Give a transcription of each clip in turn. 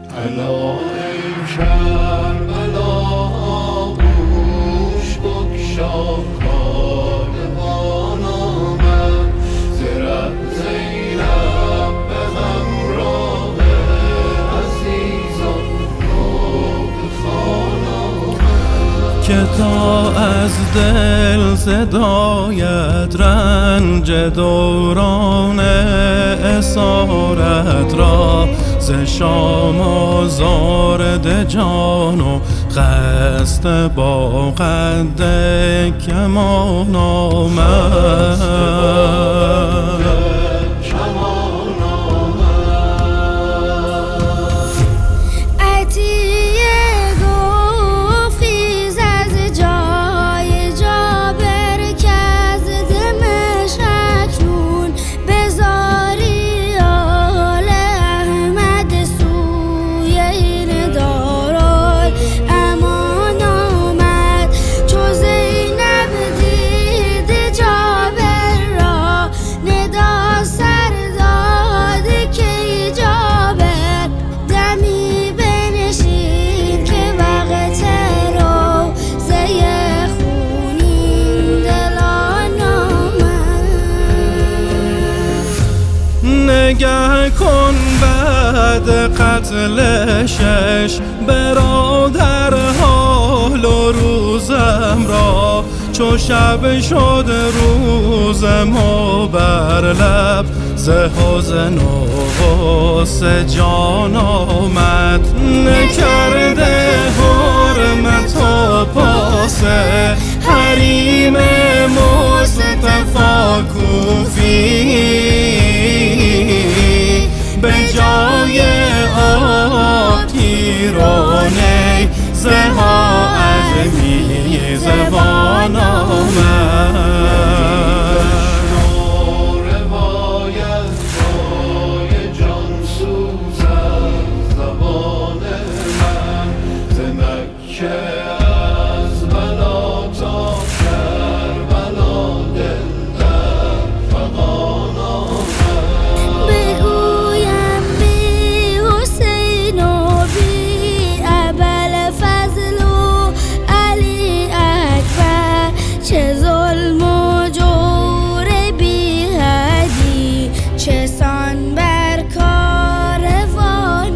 الا ای کربلا گوش بگشا کاروان آمد ز ره زینب به همراه عزیزان نوبه خوان آمد که تا از دل زداید رنج دوران اسارت را ز شام آزارد جان و قصد با قد کمان آمد. نگه کن بعد قتل 6 برادر حال و روزم را چو شب شد روز ما بر لب ز حزن و غصه جان آمد نکرده حرمت و پاسه حریم مصطفی کوفی به جای آب تیرانه زها از میزبان آمد. روایت جای جان سوزد زبان من ز مکه از بلا تا کربلا دل در فغان آمد. بگویم بی حسین و بی ابوالفضل و علی اکبر چه ظلم و جور بی حدی چه سان بر کاروان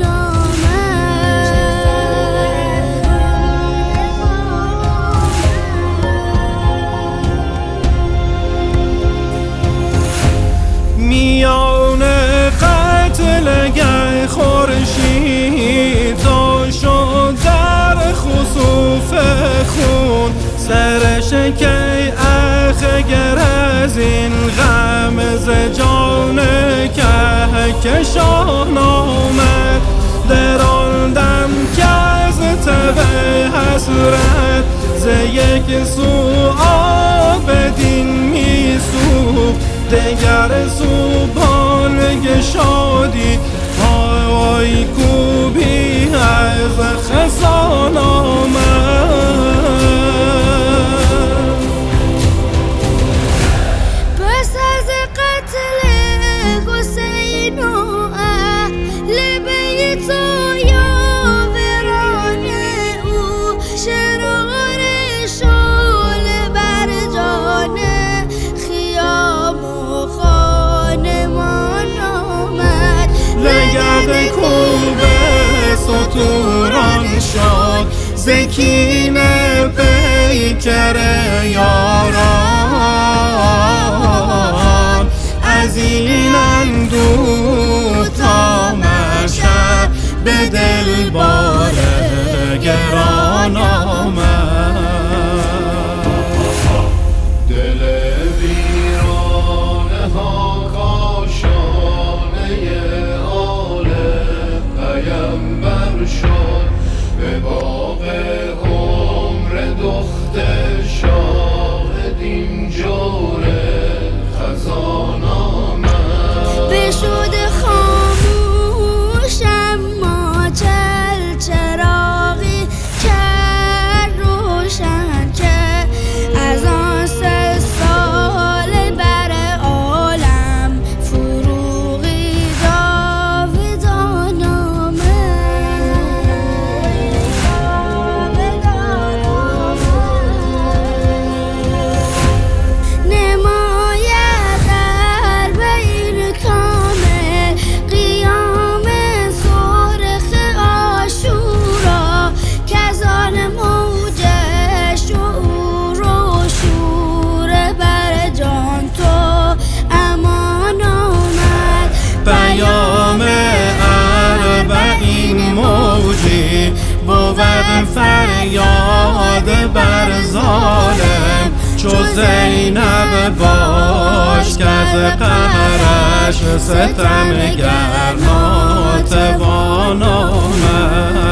میان قتل گه خورشید داشت و در خسوف خون سرش کی اخگر از این غم ز جان کهکشان آمد. در آن دم که از تب حسرت ز یک سو آب دین می سوخت دگر سو بالگ شادی پای کوبی از خزان آمد. پس از قتل حسین و اهل بیت و یاوران او شرار شعله بر جان خیام و خانمان آمد. لگد کوبه ستوران شد ز کین پیکر یاران از این اندوه تا مشهد به دل بار گران آمد. دل ویرانه ها کاشانه آل پیمبر شد به باغ عمر دخت شاهد این جور خزان آمد. بشد خاموش اما چل چراغی که چو زینب باش که از قهرش ستمگر ناتوان آمد.